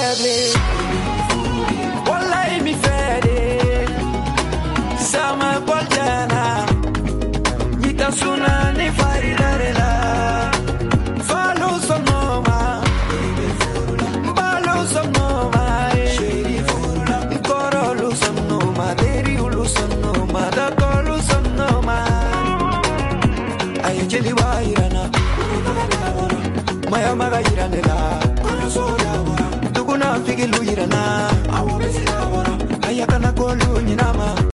faible. Wallahi mi fede. Sama Boljana. Nita suna ni fari darela. Follow sonoma. Balo sonoma. Koro lu sonoma. Deri lu sonoma. Da kolu sonoma. Ay jeli wa irana. Maya maga iranela. Tukuna figilu irana. Ayakana kolu nyinama.